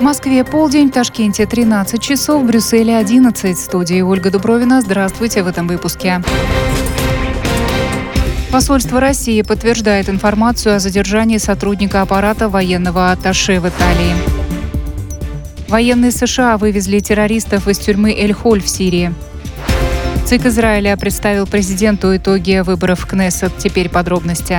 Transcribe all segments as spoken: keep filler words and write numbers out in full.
Москве полдень, в Ташкенте тринадцать часов, в Брюсселе одиннадцать. В студии Ольга Дубровина. Здравствуйте в этом выпуске. Посольство России подтверждает информацию о задержании сотрудника аппарата военного атташе в Италии. Военные США вывезли террористов из тюрьмы Эль-Холь в Сирии. ЦИК Израиля представил президенту итоги выборов в Кнессет. Теперь подробности.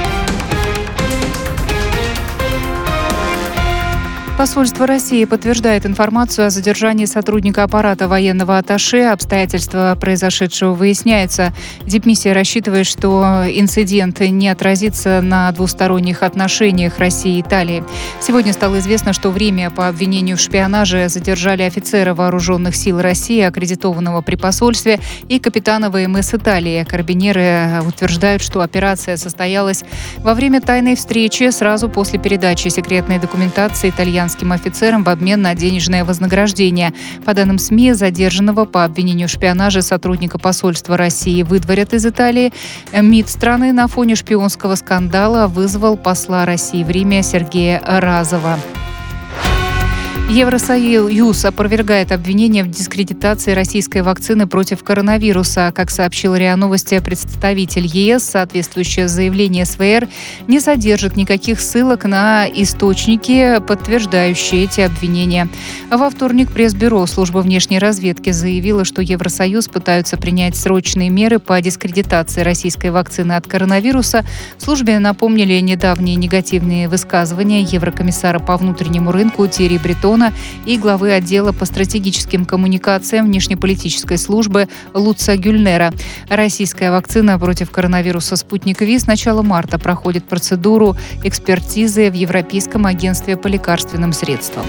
Посольство России подтверждает информацию о задержании сотрудника аппарата военного атташе. Обстоятельства произошедшего выясняются. Дипмиссия рассчитывает, что инцидент не отразится на двусторонних отношениях России и Италии. Сегодня стало известно, что в Риме по обвинению в шпионаже задержали офицера вооруженных сил России, аккредитованного при посольстве, и капитана ВМС Италии. Карабинеры утверждают, что операция состоялась во время тайной встречи сразу после передачи секретной документации итальянским офицерам в обмен на денежное вознаграждение. По данным СМИ, задержанного по обвинению в шпионаже сотрудника посольства России выдворят из Италии. МИД страны на фоне шпионского скандала вызвал посла России в Риме Сергея Разова. Евросоюз опровергает обвинения в дискредитации российской вакцины против коронавируса. Как сообщил РИА Новости представитель ЕС, соответствующее заявление СВР не содержит никаких ссылок на источники, подтверждающие эти обвинения. Во вторник пресс-бюро службы внешней разведки заявило, что Евросоюз пытаются принять срочные меры по дискредитации российской вакцины от коронавируса. В службе напомнили недавние негативные высказывания еврокомиссара по внутреннему рынку Тьерри Бретона и главы отдела по стратегическим коммуникациям внешнеполитической службы Луца Гюльнера. Российская вакцина против коронавируса «Спутник Ви» с начала марта проходит процедуру экспертизы в Европейском агентстве по лекарственным средствам.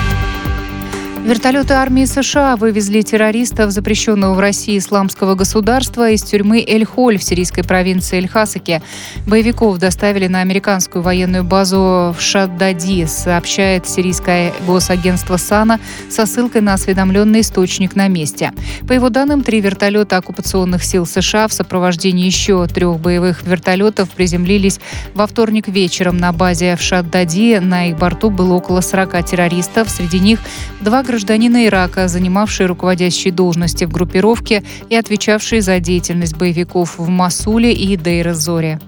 Вертолеты армии США вывезли террористов запрещенного в России исламского государства из тюрьмы Эль-Холь в сирийской провинции Эль-Хасаке. Боевиков доставили на американскую военную базу в Шаддади, сообщает сирийское госагентство САНА со ссылкой на осведомленный источник на месте. По его данным, три вертолета оккупационных сил США в сопровождении еще трех боевых вертолетов приземлились во вторник вечером на базе в Шаддади. На их борту было около сорока террористов, среди них два гражданина гражданина Ирака, занимавшие руководящие должности в группировке и отвечавшие за деятельность боевиков в Мосуле и Дейр-эз-Зоре.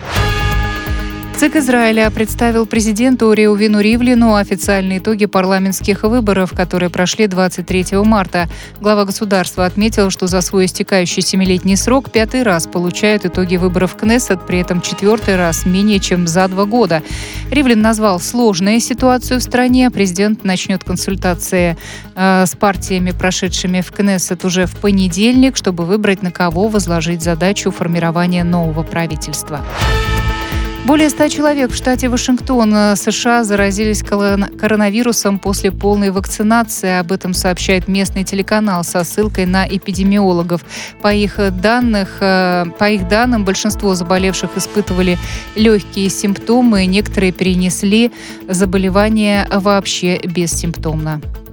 ЦИК Израиля представил президенту Реувену Ривлину официальные итоги парламентских выборов, которые прошли двадцать третьего марта. Глава государства отметил, что за свой истекающий семилетний срок пятый раз получают итоги выборов в Кнессет, при этом четвертый раз менее чем за два года. Ривлин назвал сложную ситуацию в стране. Президент начнет консультации э, с партиями, прошедшими в Кнессет, уже в понедельник, чтобы выбрать, на кого возложить задачу формирования нового правительства. Более ста человек в штате Вашингтон, США, заразились коронавирусом после полной вакцинации. Об этом сообщает местный телеканал со ссылкой на эпидемиологов. По их данных, по их данным, большинство заболевших испытывали легкие симптомы. Некоторые перенесли заболевание вообще бессимптомно.